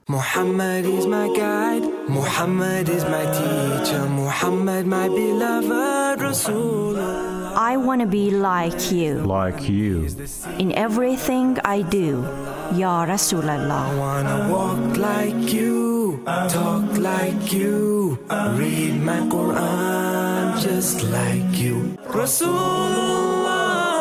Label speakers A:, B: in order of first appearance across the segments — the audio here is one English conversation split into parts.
A: Muhammad is my guide, Muhammad is my teacher, Muhammad my beloved Rasulullah.
B: I want to be like you.
C: Like you.
B: In everything I do, Ya Rasulallah.
A: I wanna walk like you, talk like you, read my Quran just like you, Rasulullah.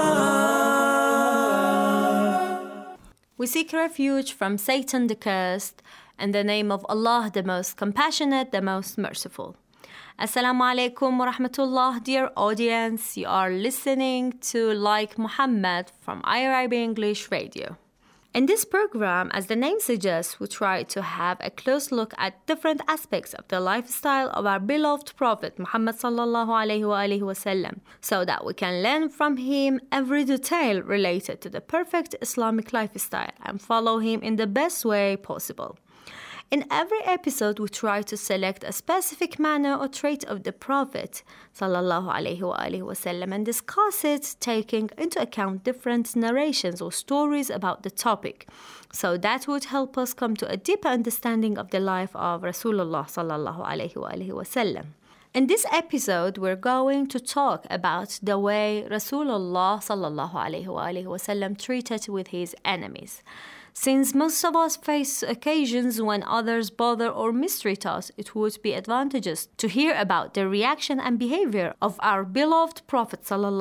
D: We seek refuge from Satan the cursed, in the name of Allah, the most compassionate, the most merciful. Assalamu alaikum wa rahmatullah, dear audience. You are listening to Like Muhammad from IRIB English Radio. In this program, as the name suggests, we try to have a close look at different aspects of the lifestyle of our beloved Prophet Muhammad sallallahu alaihi wasallam, so that we can learn from him every detail related to the perfect Islamic lifestyle and follow him in the best way possible. In every episode, we try to select a specific manner or trait of the Prophet sallallahu alaihi wasallam and discuss it, taking into account different narrations or stories about the topic. So that would help us come to a deeper understanding of the life of Rasulullah sallallahu alaihi wasallam. In this episode, we're going to talk about the way Rasulullah sallallahu alaihi wasallam treated with his enemies. Since most of us face occasions when others bother or mistreat us, it would be advantageous to hear about the reaction and behavior of our beloved Prophet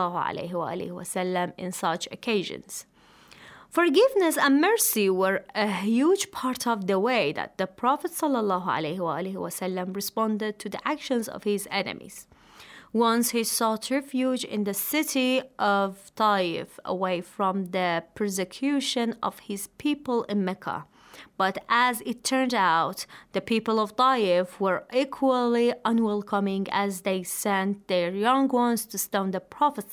D: ﷺ in such occasions. Forgiveness and mercy were a huge part of the way that the Prophet ﷺ responded to the actions of his enemies. Once he sought refuge in the city of Taif, away from the persecution of his people in Mecca. But as it turned out, the people of Taif were equally unwelcoming, as they sent their young ones to stone the Prophet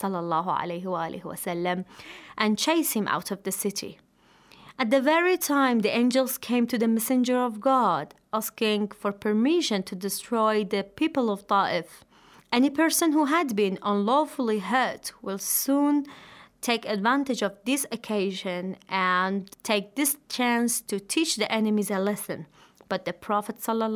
D: ﷺ and chase him out of the city. At the very time the angels came to the messenger of God, asking for permission to destroy the people of Taif, any person who had been unlawfully hurt will soon take advantage of this occasion and take this chance to teach the enemies a lesson. But the Prophet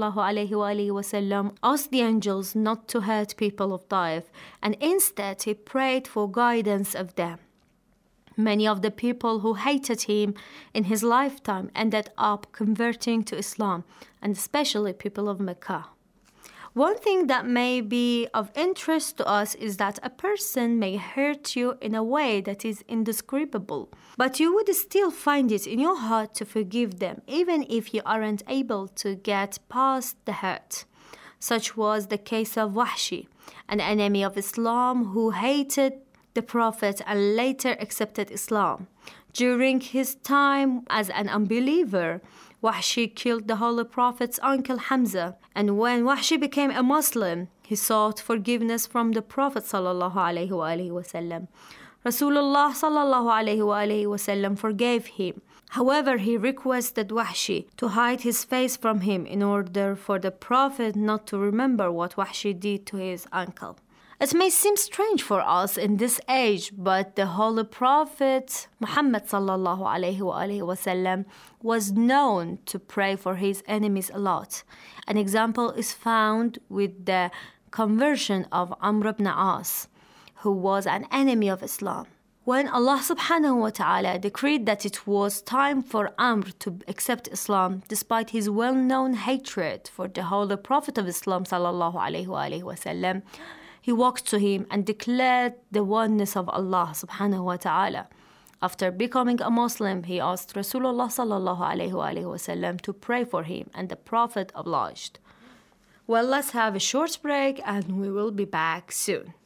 D: ﷺ asked the angels not to hurt people of Taif, and instead he prayed for guidance of them. Many of the people who hated him in his lifetime ended up converting to Islam, and especially people of Mecca. One thing that may be of interest to us is that a person may hurt you in a way that is indescribable, but you would still find it in your heart to forgive them, even if you aren't able to get past the hurt. Such was the case of Wahshi, an enemy of Islam who hated the Prophet and later accepted Islam. During his time as an unbeliever, Wahshi killed the Holy Prophet's uncle Hamza, and when Wahshi became a Muslim, he sought forgiveness from the Prophet sallallahu alaihi wasallam. Rasulullah sallallahu alaihi wasallam forgave him. However, he requested Wahshi to hide his face from him in order for the Prophet not to remember what Wahshi did to his uncle. It may seem strange for us in this age, but the Holy Prophet Muhammad sallallahu alaihi wasallam was known to pray for his enemies a lot. An example is found with the conversion of Amr ibn As, who was an enemy of Islam. When Allah subhanahu wa ta'ala decreed that it was time for Amr to accept Islam, despite his well-known hatred for the Holy Prophet of Islam sallallahu alaihi wasallam, he walked to him and declared the oneness of Allah subhanahu wa ta'ala. After becoming a Muslim, he asked Rasulullah sallallahu alaihi wasallam to pray for him, and the Prophet obliged. Well, let's have a short break and we will be back soon.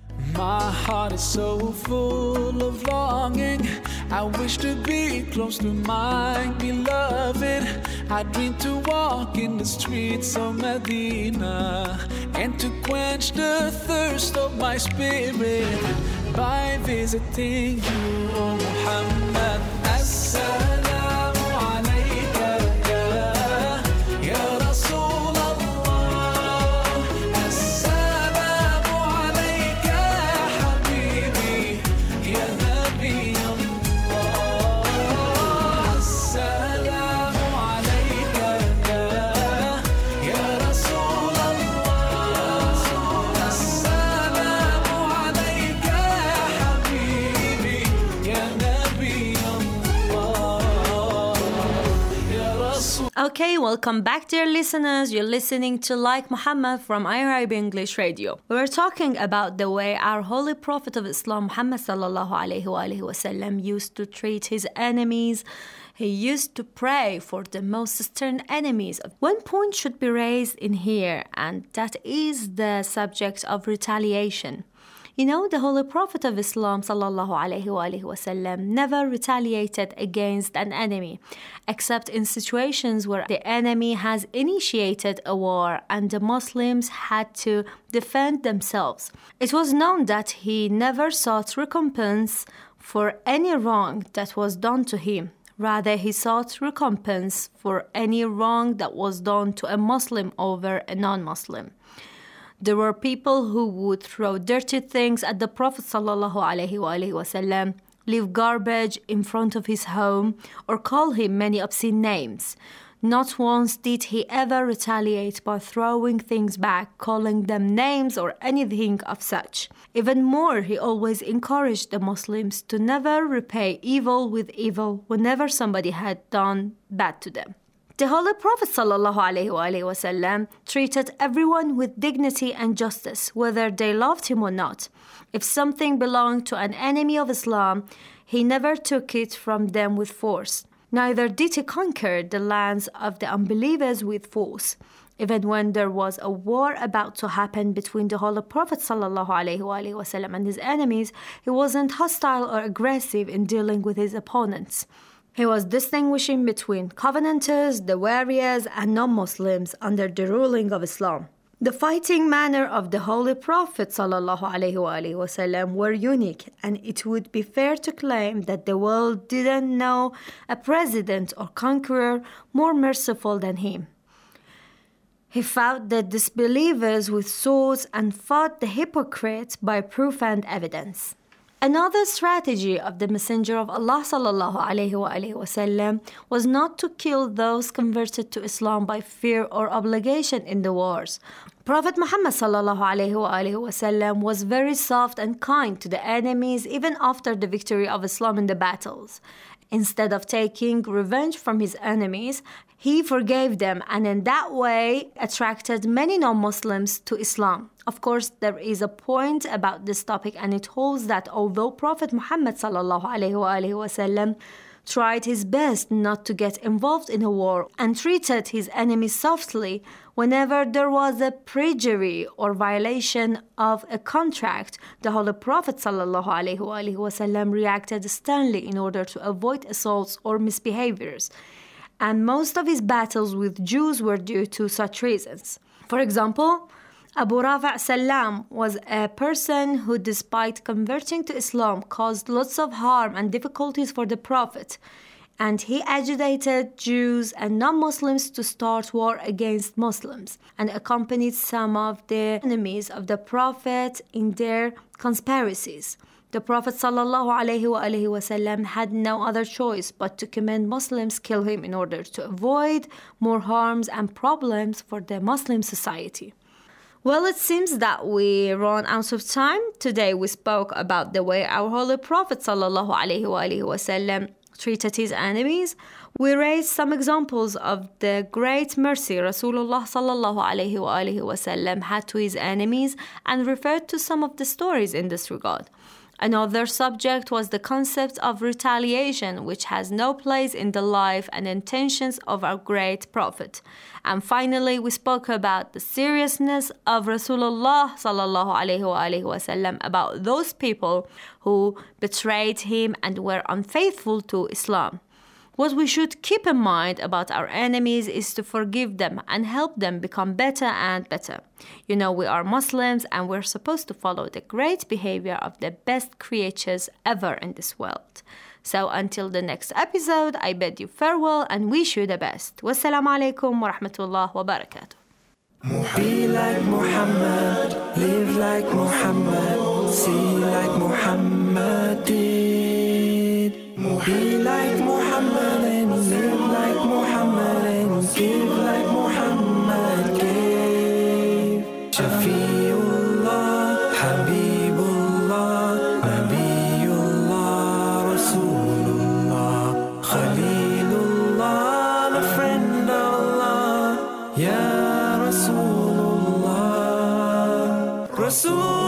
E: My heart is so full of longing. I wish to be close to my beloved. I dream to walk in the streets of Medina and to quench the thirst of my spirit by visiting you, O Muhammad. Assalamu alayka ya Rasul Allah. Assalamu alayka ya Habibi ya Nabi Allah. Assalamu alayka Rasul.
D: Okay, welcome back, dear listeners. You're listening to Like Muhammad from Arab English Radio. We were talking about the way our Holy Prophet of Islam, Muhammad sallallahu alaihi wasallam, used to treat his enemies. He used to pray for the most stern enemies. One point should be raised in here, and that is the subject of retaliation. You know, the Holy Prophet of Islam sallallahu alaihi wasallam never retaliated against an enemy, except in situations where the enemy has initiated a war and the Muslims had to defend themselves. It was known that he never sought recompense for any wrong that was done to him. Rather, he sought recompense for any wrong that was done to a Muslim over a non-Muslim. There were people who would throw dirty things at the Prophet ﷺ, leave garbage in front of his home, or call him many obscene names. Not once did he ever retaliate by throwing things back, calling them names, or anything of such. Even more, he always encouraged the Muslims to never repay evil with evil whenever somebody had done bad to them. The Holy Prophet ﷺ treated everyone with dignity and justice, whether they loved him or not. If something belonged to an enemy of Islam, he never took it from them with force. Neither did he conquer the lands of the unbelievers with force. Even when there was a war about to happen between the Holy Prophet ﷺ and his enemies, he wasn't hostile or aggressive in dealing with his opponents. He was distinguishing between Covenanters, the warriors, and non-Muslims under the ruling of Islam. The fighting manner of the Holy Prophet ﷺ were unique, and it would be fair to claim that the world didn't know a president or conqueror more merciful than him. He fought the disbelievers with swords and fought the hypocrites by proof and evidence. Another strategy of the Messenger of Allah ﷺ was not to kill those converted to Islam by fear or obligation in the wars. Prophet Muhammad ﷺ was very soft and kind to the enemies even after the victory of Islam in the battles. Instead of taking revenge from his enemies, he forgave them and in that way attracted many non-Muslims to Islam. Of course, there is a point about this topic, and it holds that although Prophet Muhammad ﷺ tried his best not to get involved in a war and treated his enemies softly, whenever there was a perjury or violation of a contract, the Holy Prophet ﷺ reacted sternly in order to avoid assaults or misbehaviors. And most of his battles with Jews were due to such reasons. For example, Abu Rafi' Salam was a person who, despite converting to Islam, caused lots of harm and difficulties for the Prophet. And he agitated Jews and non-Muslims to start war against Muslims and accompanied some of the enemies of the Prophet in their conspiracies. The Prophet ﷺ had no other choice but to command Muslims kill him in order to avoid more harms and problems for the Muslim society. Well, it seems that we run out of time. Today we spoke about the way our Holy Prophet ﷺ treated his enemies. We raised some examples of the great mercy Rasulullah ﷺ had to his enemies and referred to some of the stories in this regard. Another subject was the concept of retaliation, which has no place in the life and intentions of our great Prophet. And finally, we spoke about the seriousness of Rasulullah ﷺ about those people who betrayed him and were unfaithful to Islam. What we should keep in mind about our enemies is to forgive them and help them become better and better. You know, we are Muslims and we're supposed to follow the great behavior of the best creatures ever in this world. So until the next episode, I bid you farewell and wish you the best. Wassalamu alaikum wa rahmatullah wa barakatuh.
A: Be like Muhammad, live like Muhammad, see like Muhammad did. Be like Muhammad and live like Muhammad and give like Muhammad gave. Shafiullah, Habibullah, Nabiullah, Rasulullah, Khalilullah, the friend Rasul